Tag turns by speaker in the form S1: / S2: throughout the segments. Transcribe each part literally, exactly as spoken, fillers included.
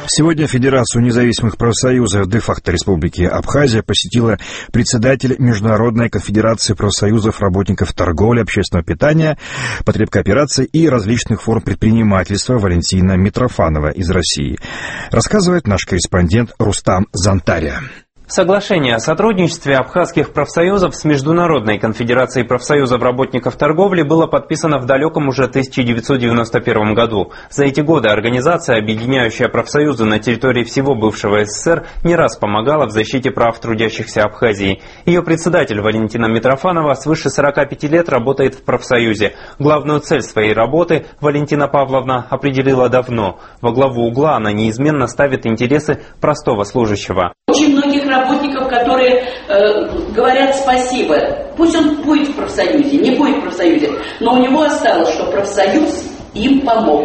S1: Сегодня Федерацию независимых профсоюзов де-факто Республики Абхазия посетила председатель Международной конфедерации профсоюзов работников торговли, общественного питания, потребкооперации и различных форм предпринимательства Валентина Митрофанова из России. Рассказывает наш корреспондент Рустам Зантария.
S2: Соглашение о сотрудничестве абхазских профсоюзов с Международной конфедерацией профсоюзов работников торговли было подписано в далеком уже тысяча девятьсот девяносто первом году. За эти годы организация, объединяющая профсоюзы на территории всего бывшего СССР, не раз помогала в защите прав трудящихся Абхазии. Ее председатель Валентина Митрофанова свыше сорока пяти лет работает в профсоюзе. Главную цель своей работы Валентина Павловна определила давно. Во главу угла она неизменно ставит интересы простого служащего.
S3: Очень многих работников, которые э, говорят спасибо, пусть он будет в профсоюзе, не будет в профсоюзе, но у него осталось, что профсоюз им помог.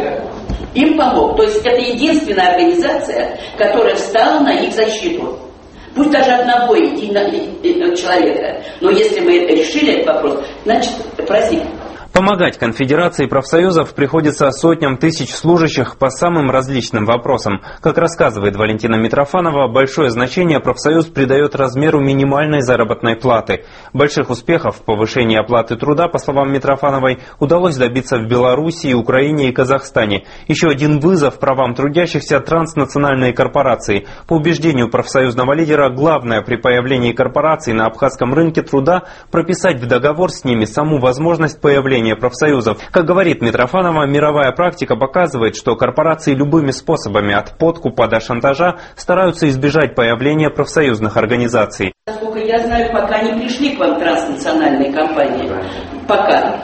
S3: Им помог. То есть это единственная организация, которая встала на их защиту. Пусть даже одного единого человека. Но если мы решили этот вопрос, значит, простите.
S2: Помогать конфедерации профсоюзов приходится сотням тысяч служащих по самым различным вопросам. Как рассказывает Валентина Митрофанова, большое значение профсоюз придает размеру минимальной заработной платы. Больших успехов в повышении оплаты труда, по словам Митрофановой, удалось добиться в Белоруссии, Украине и Казахстане. Еще один вызов правам трудящихся – транснациональные корпорации. По убеждению профсоюзного лидера, главное при появлении корпораций на абхазском рынке труда – прописать в договор с ними саму возможность появления профсоюзов. Как говорит Митрофанова, мировая практика показывает, что корпорации любыми способами от подкупа до шантажа стараются избежать появления профсоюзных организаций.
S3: Насколько я знаю, пока не пришли к вам транснациональные компании. Пока.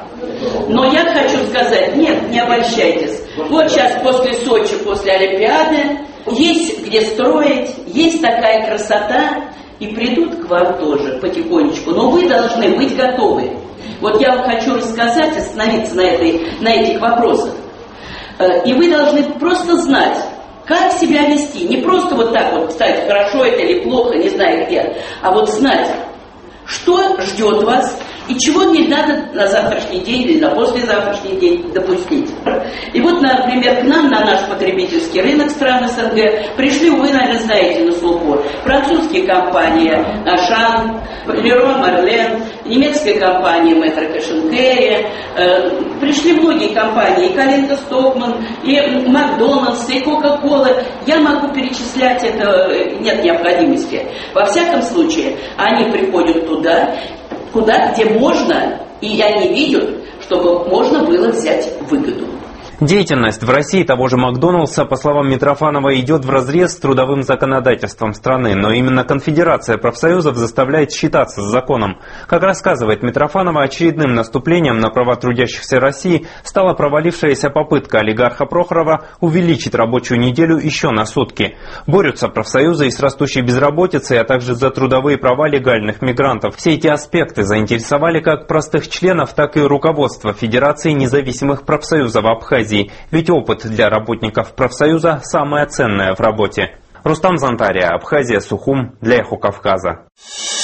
S3: Но я хочу сказать, нет, не обольщайтесь. Вот сейчас после Сочи, после Олимпиады, есть где строить, есть такая красота, и придут к вам тоже потихонечку. Но вы должны быть готовы. Вот я вам хочу рассказать, остановиться на, этой, на этих вопросах. И вы должны просто знать, как себя вести. Не просто вот так вот, кстати, хорошо это или плохо, не знаю где, а вот знать, что ждет вас и чего не надо на завтрашний день или на послезавтрашний день допустить. И вот, например, к нам на наш потребительский рынок стран СНГ пришли, вы, наверное, знаете на слуху, французские компании Ашан, Леруа Мерлен, немецкая компания Метро Кэш-энд-Кэрри, э, пришли многие компании, и Каленко Стокман, и Макдональдс, и Кока-Кола. Я могу перечислять это, нет необходимости. Во всяком случае, они приходят туда, куда, где можно, и они видят, чтобы можно было взять выгоду.
S2: Деятельность в России того же Макдоналдса, по словам Митрофанова, идет вразрез с трудовым законодательством страны, но именно конфедерация профсоюзов заставляет считаться с законом. Как рассказывает Митрофанова, очередным наступлением на права трудящихся России стала провалившаяся попытка олигарха Прохорова увеличить рабочую неделю еще на сутки. Борются профсоюзы и с растущей безработицей, а также за трудовые права легальных мигрантов. Все эти аспекты заинтересовали как простых членов, так и руководство Федерации независимых профсоюзов Абхазии. Ведь опыт для работников профсоюза самое ценное в работе. Рустам Зантария, Абхазия, Сухум, для Эхо Кавказа.